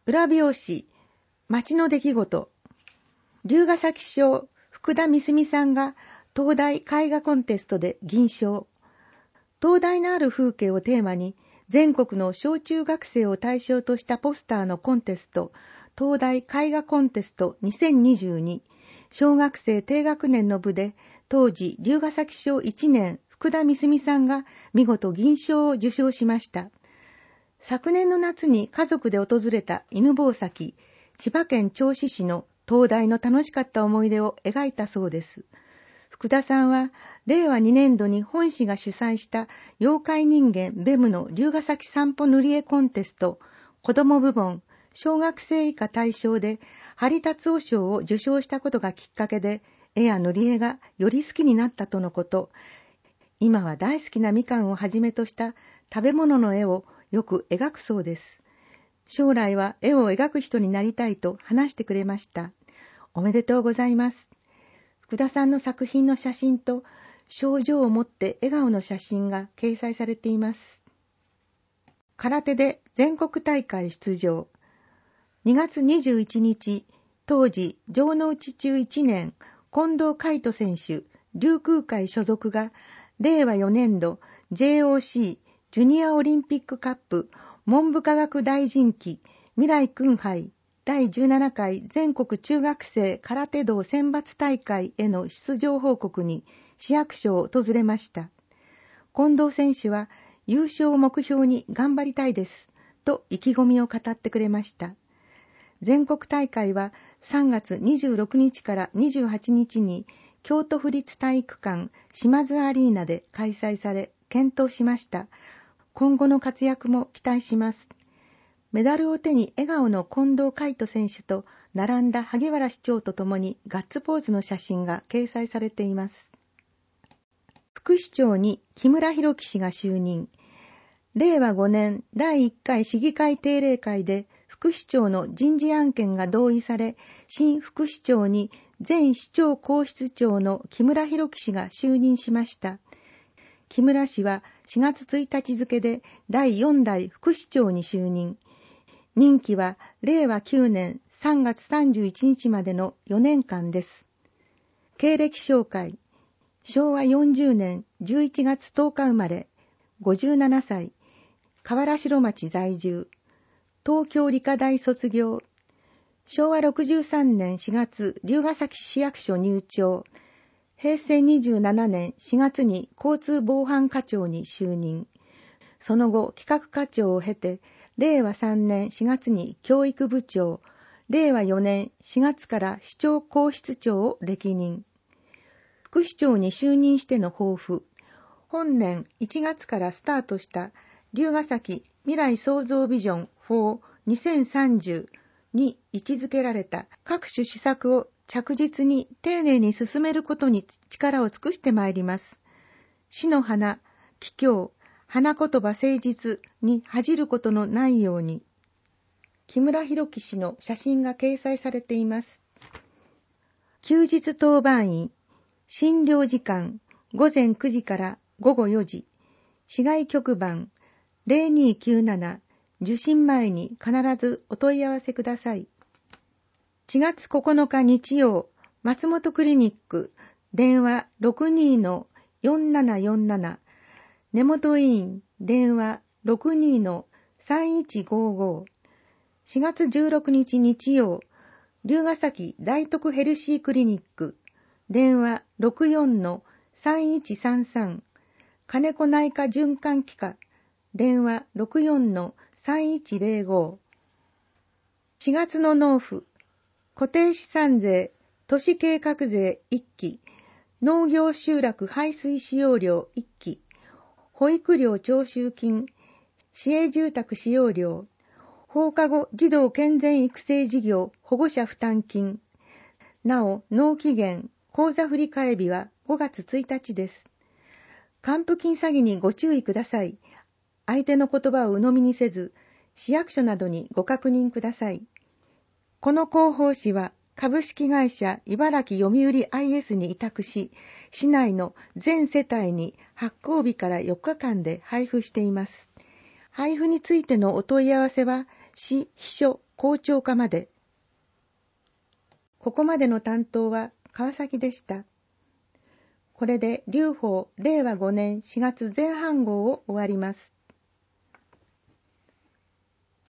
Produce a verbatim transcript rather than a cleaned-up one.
裏表紙、町の出来事。龍ケ崎市長福田美澄さんが東大絵画コンテストで銀賞。東大のある風景をテーマに全国の小中学生を対象としたポスターのコンテスト、東大絵画コンテストにせんにじゅうに、小学生低学年の部で当時龍ケ崎市長いちねん福田美澄さんが見事銀賞を受賞しました。昨年の夏に家族で訪れた犬吠埼、千葉県銚子市の東大の楽しかった思い出を描いたそうです。福田さんはれいわにねんどに本市が主催した妖怪人間ベムの龍ケ崎散歩塗り絵コンテスト子ども部門小学生以下対象で張達夫賞を受賞したことがきっかけで絵や塗り絵がより好きになったとのこと。今は大好きなみかんをはじめとした食べ物の絵をよく描くそうです。将来は絵を描く人になりたいと話してくれました。おめでとうございます。福田さんの作品の写真と賞状を持って笑顔の写真が掲載されています。空手で全国大会出場。にがつにじゅういちにち、当時城之内中いちねん近藤海人選手、龍空会所属がれいわよねんど ジェイオーシー ジュニアオリンピックカップ文部科学大臣旗未来君杯だいじゅうななかい全国中学生空手道選抜大会への出場報告に市役所を訪れました。近藤選手は優勝を目標に頑張りたいですと意気込みを語ってくれました。全国大会はさんがつにじゅうろくにちからにじゅうはちにちに京都府立体育館島津アリーナで開催され検討しました。今後の活躍も期待します。メダルを手に笑顔の近藤海人選手と並んだ萩原市長とともにガッツポーズの写真が掲載されています。副市長に木村博樹氏が就任。れいわごねんだいいっかい市議会定例会で副市長の人事案件が同意され、新副市長に前市長公室長の木村博樹氏が就任しました。木村氏はしがつついたち付でだいよんだい副市長に就任。任期はれいわきゅうねんさんがつさんじゅういちにちまでのよねんかんです。経歴紹介。しょうわよんじゅうねんじゅういちがつとおか生まれ、ごじゅうななさい、河原城町在住、東京理科大卒業。しょうわろくじゅうさんねんしがつ龍ケ崎市役所入庁。へいせいにじゅうななねんしがつに交通防犯課長に就任。その後企画課長を経て、れいわさんねんしがつに教育部長、れいわよねんしがつから市長公室長を歴任。副市長に就任しての抱負。本年いちがつからスタートした龍ケ崎未来創造ビジョン フォーにせんさんじゅう に位置づけられた各種施策を着実に丁寧に進めることに力を尽くしてまいります。市の花、桔梗、花言葉誠実に恥じることのないように。木村博樹氏の写真が掲載されています。休日当番員、診療時間ごぜんくじからごごよじ、市外局番ぜろにきゅうなな、受診前に必ずお問い合わせください。しがつここのか日曜、松本クリニック、電話 ろくにのよんななよんなな、根本医院、電話 ろくにのさんいちごご。しがつじゅうろくにち日曜、龍ケ崎大徳ヘルシークリニック、電話 ろくよんのさんいちさんさん、金子内科循環器科、電話 ろくよんのさんいちぜろご。しがつの納付、固定資産税、都市計画税いっき、農業集落排水使用料いっき、保育料徴収金、市営住宅使用料、放課後児童健全育成事業保護者負担金。なお、納期限、口座振替日はごがつついたちです。還付金詐欺にご注意ください。相手の言葉を鵜呑みにせず、市役所などにご確認ください。この広報誌は株式会社茨城読売 アイエス に委託し、市内の全世帯に発行日からよっかかんで配布しています。配布についてのお問い合わせは、 市秘書校長課まで。ここまでの担当は川崎でした。これで劉邦れいわごねんしがつぜん半号を終わります。